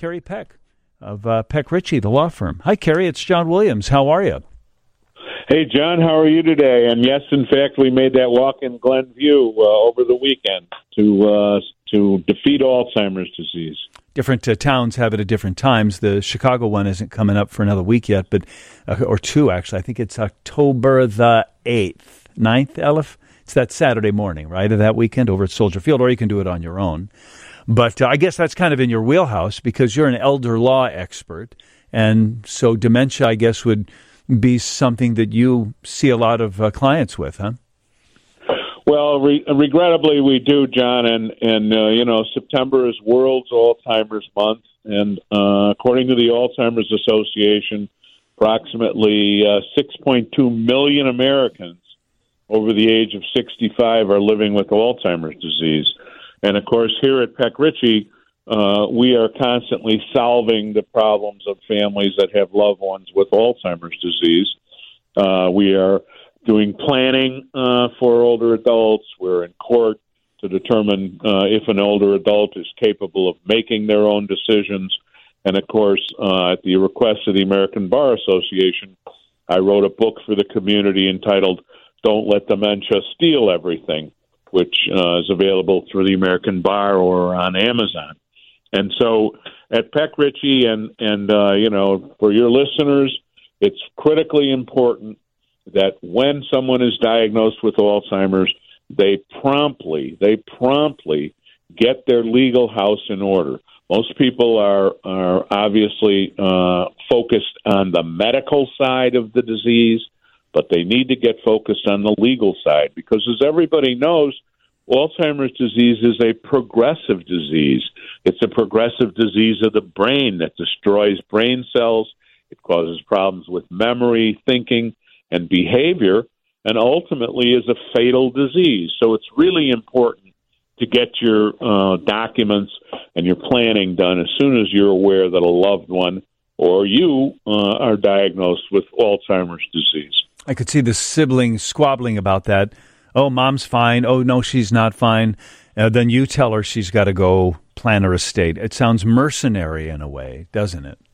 Carrie Peck of Peck Ritchie, the law firm. Hi, Carrie. It's John Williams. How are you? Hey, John. How are you today? And yes, in fact, we made that walk in Glenview over the weekend to defeat Alzheimer's disease. Different towns have it at different times. The Chicago one isn't coming up for another week yet, but or two, actually. I think it's October the 8th, 9th, Elif. It's that Saturday morning, right, of that weekend over at Soldier Field, or you can do it on your own. But I guess that's kind of in your wheelhouse because you're an elder law expert, and so dementia, I guess, would be something that you see a lot of clients with, huh? Well, regrettably, we do, John, and September is World's Alzheimer's Month, and according to the Alzheimer's Association, approximately 6.2 million Americans over the age of 65 are living with Alzheimer's disease. And, of course, here at Peck Ritchie, we are constantly solving the problems of families that have loved ones with Alzheimer's disease. We are doing planning for older adults. We're in court to determine if an older adult is capable of making their own decisions. And, of course, at the request of the American Bar Association, I wrote a book for the community entitled Don't Let Dementia Steal Everything, which is available through the American Bar or on Amazon. And so at Peck Ritchie and for your listeners, it's critically important that when someone is diagnosed with Alzheimer's, they promptly get their legal house in order. Most people are obviously focused on the medical side of the disease, but they need to get focused on the legal side because, as everybody knows, Alzheimer's disease is a progressive disease. It's a progressive disease of the brain that destroys brain cells. It causes problems with memory, thinking, and behavior, and ultimately is a fatal disease. So it's really important to get your documents and your planning done as soon as you're aware that a loved one or you are diagnosed with Alzheimer's disease. I could see the siblings squabbling about that. Oh, mom's fine. Oh, no, she's not fine. Then you tell her she's got to go plan her estate. It sounds mercenary in a way, doesn't it?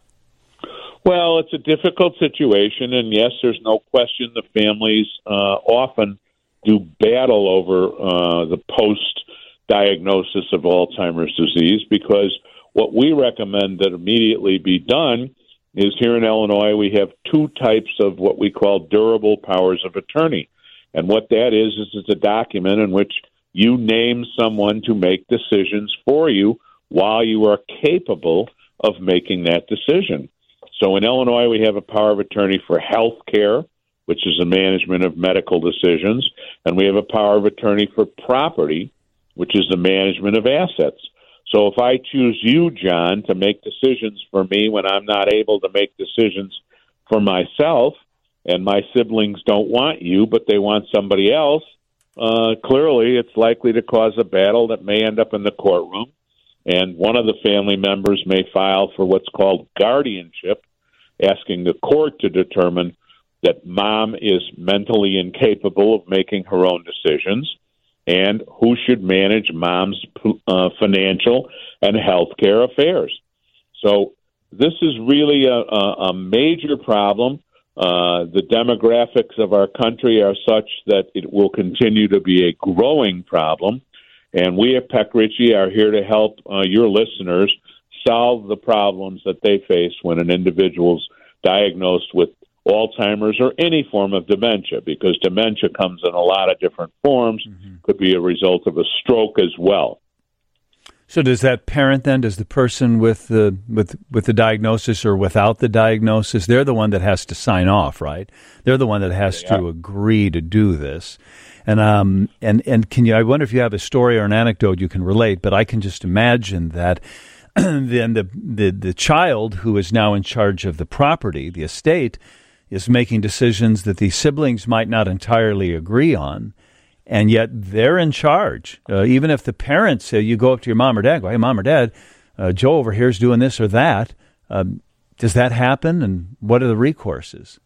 Well, it's a difficult situation, and yes, there's no question the families often do battle over the post-diagnosis of Alzheimer's disease because what we recommend that immediately be done is here in Illinois we have two types of what we call durable powers of attorney. And what that is it's a document in which you name someone to make decisions for you while you are capable of making that decision. So in Illinois, we have a power of attorney for health care, which is the management of medical decisions, and we have a power of attorney for property, which is the management of assets. So if I choose you, John, to make decisions for me when I'm not able to make decisions for myself, and my siblings don't want you, but they want somebody else, clearly it's likely to cause a battle that may end up in the courtroom. And one of the family members may file for what's called guardianship, asking the court to determine that mom is mentally incapable of making her own decisions and who should manage mom's financial and health care affairs. So this is really a major problem. The demographics of our country are such that it will continue to be a growing problem. And we at Peck Ritchie are here to help your listeners solve the problems that they face when an individual's diagnosed with Alzheimer's or any form of dementia, because dementia comes in a lot of different forms, could be a result of a stroke as well. So does that parent then, does the person with the diagnosis or without the diagnosis, they're the one that has to sign off, right? They're the one that has to agree to do this. And can you, I wonder if you have a story or an anecdote you can relate, but I can just imagine that then the child who is now in charge of the property, the estate, is making decisions that the siblings might not entirely agree on, and yet they're in charge. Even if the parents say, you go up to your mom or dad, go, hey, mom or dad, Joe over here is doing this or that. Does that happen, and what are the recourses?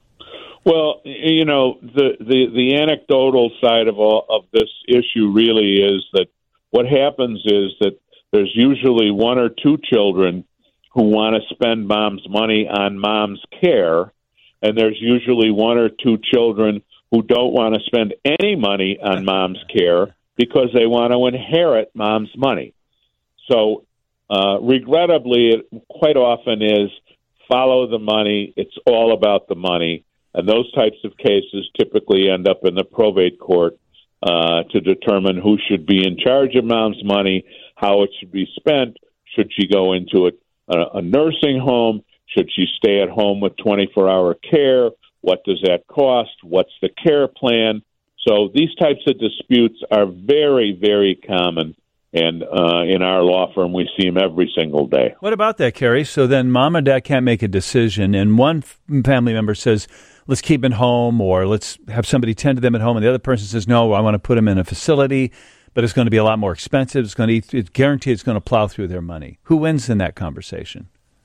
Well, you know, the anecdotal side of this issue really is that what happens is that there's usually one or two children who want to spend mom's money on mom's care, and there's usually one or two children who don't want to spend any money on mom's care because they want to inherit mom's money. So, regrettably, it quite often is follow the money. It's all about the money. And those types of cases typically end up in the probate court to determine who should be in charge of mom's money, how it should be spent. Should she go into a nursing home? Should she stay at home with 24-hour care? What does that cost? What's the care plan? So these types of disputes are very, very common. And in our law firm, we see them every single day. What about that, Kerry? So then mom and dad can't make a decision, and one family member says, let's keep them home, or let's have somebody tend to them at home, and the other person says, no, I want to put them in a facility, but it's going to be a lot more expensive. It's guaranteed it's going to plow through their money. Who wins in that conversation?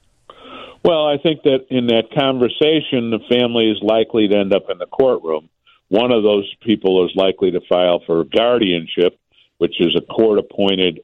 Well, I think that in that conversation, the family is likely to end up in the courtroom. One of those people is likely to file for guardianship, which is a court-appointed,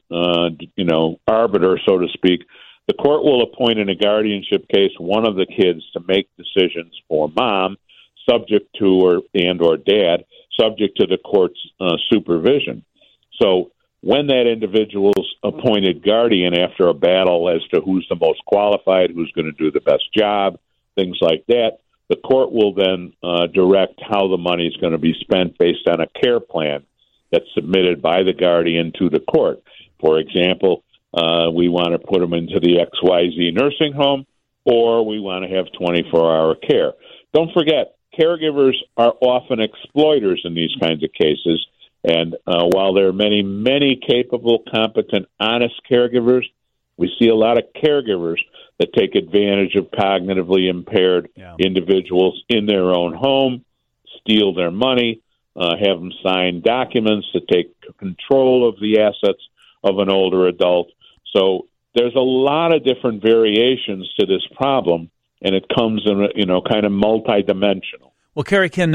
arbiter, so to speak. The court will appoint in a guardianship case one of the kids to make decisions for mom, subject to or dad, subject to the court's supervision. So when that individual's appointed guardian, after a battle as to who's the most qualified, who's going to do the best job, things like that, the court will then direct how the money is going to be spent based on a care plan that's submitted by the guardian to the court. For example, we want to put them into the XYZ nursing home, or we want to have 24-hour care. Don't forget, caregivers are often exploiters in these kinds of cases, and while there are many, many capable, competent, honest caregivers, we see a lot of caregivers that take advantage of cognitively impaired individuals in their own home, steal their money, have them sign documents to take control of the assets of an older adult. So there's a lot of different variations to this problem, and it comes in, kind of multidimensional. Well, Kerry, can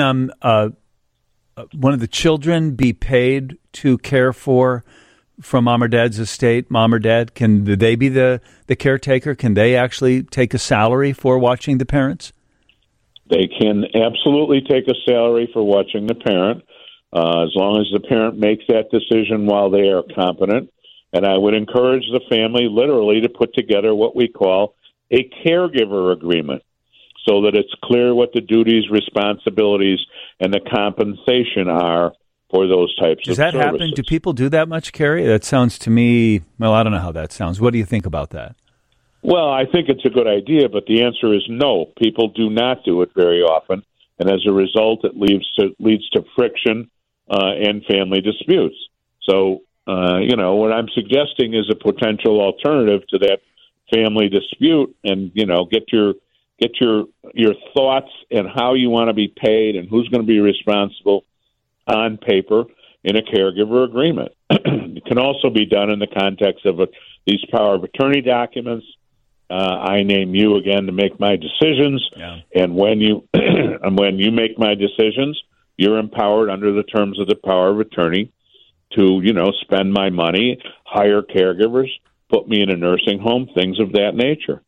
one of the children be paid to care for from mom or dad's estate? Mom or dad, can they be the caretaker? Can they actually take a salary for watching the parents? They can absolutely take a salary for watching the parent, as long as the parent makes that decision while they are competent. And I would encourage the family literally to put together what we call a caregiver agreement so that it's clear what the duties, responsibilities, and the compensation are for those types of services. Does that happen? Do people do that much, Kerry? That sounds to me, well, I don't know how that sounds. What do you think about that? Well, I think it's a good idea, but the answer is no. People do not do it very often, and as a result, it leads to friction and family disputes. So, what I'm suggesting is a potential alternative to that family dispute, and get your thoughts and how you want to be paid and who's going to be responsible on paper in a caregiver agreement. It can also be done in the context of these power of attorney documents. I name you again to make my decisions, and when you make my decisions, you're empowered under the terms of the power of attorney to spend my money, hire caregivers, put me in a nursing home, things of that nature.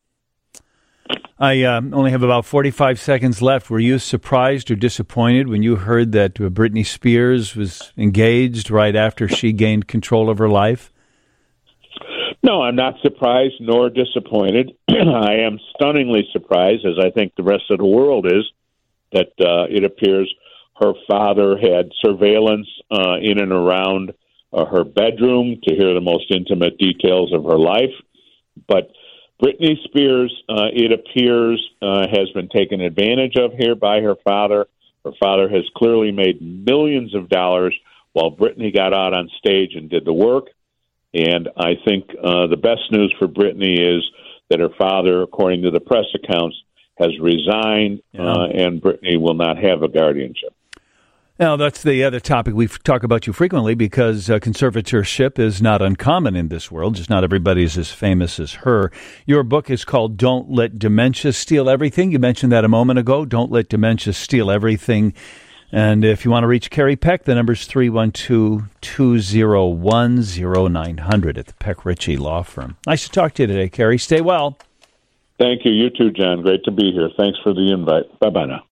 I only have about 45 seconds left. Were you surprised or disappointed when you heard that Britney Spears was engaged right after she gained control of her life? No, I'm not surprised nor disappointed. I am stunningly surprised, as I think the rest of the world is, that it appears her father had surveillance in and around her bedroom to hear the most intimate details of her life. But Britney Spears, it appears, has been taken advantage of here by her father. Her father has clearly made millions of dollars while Britney got out on stage and did the work. And I think the best news for Britney is that her father, according to the press accounts, has resigned, and Britney will not have a guardianship. Now, that's the other topic we talk about you frequently because conservatorship is not uncommon in this world. Just not everybody is as famous as her. Your book is called Don't Let Dementia Steal Everything. You mentioned that a moment ago. Don't let dementia steal everything. And if you want to reach Kerry Peck, the number is 312-201-0900 at the Peck Ritchie Law Firm. Nice to talk to you today, Kerry. Stay well. Thank you. You too, John. Great to be here. Thanks for the invite. Bye-bye now.